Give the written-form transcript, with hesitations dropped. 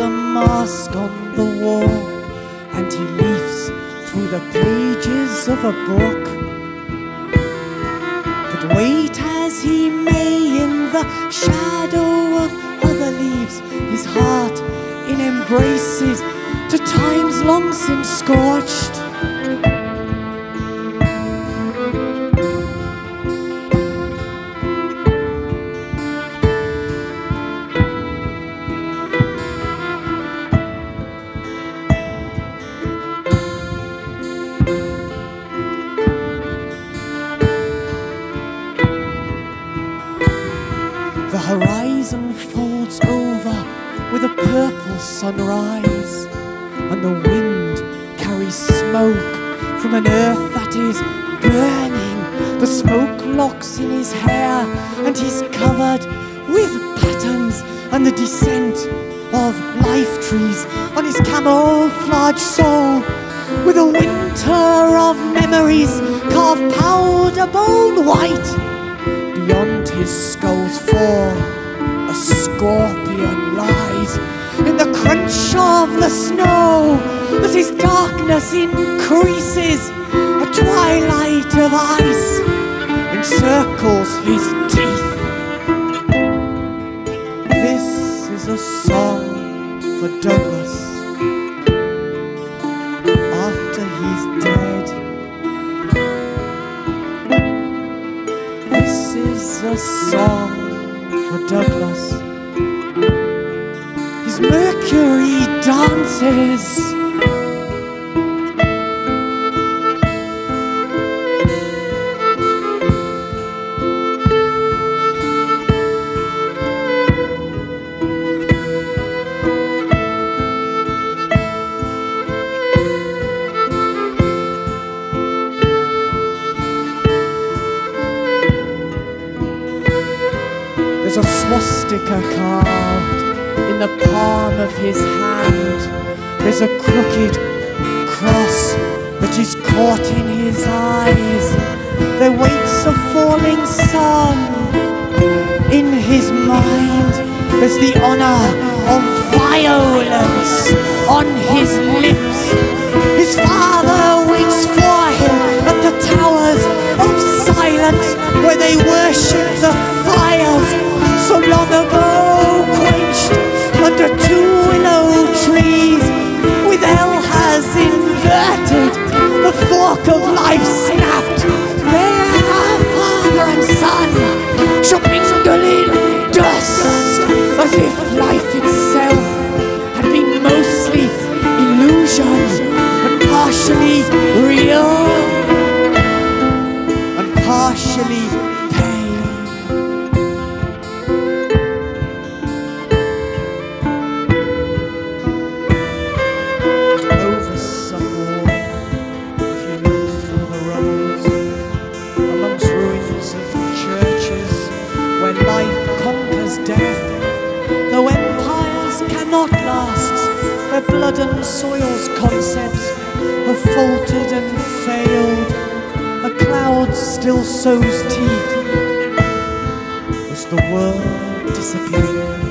a mask on the wall, and he leafs through the pages of a book. But wait as he may in the shadow of other leaves, his heart in embraces to times long since scorched. The horizon folds over with a purple sunrise, and the wind carries smoke from an earth that is burning. The smoke locks in his hair, and he's covered with patterns and the descent of life trees on his camouflage soul, with a winter of memories carved powder bone white. Beyond his skull's fall, a scorpion lies in the crunch of the snow as his darkness increases. A twilight of ice encircles his teeth. This is a song for Douglas after he's dead. This is a song for Douglas. His Mercury dances. There's a swastika carved in the palm of his hand. There's a crooked cross that is caught in his eyes. There waits a falling sun in his mind. There's the honor of violence on his lips. His father waits for him at the towers of silence, where they worship the fires so long ago quenched under two willow trees. With hell has inverted, the fork of life snapped. There, father and son shall mingle in dust, as if life itself had been mostly illusion, but partially real and partially pain. Over some wall, if you look through the rubbles, amongst ruins of churches where life conquers death, though empires cannot last, where blood and soil's concepts have faltered and failed, a cloud still sows teeth as the world disappears.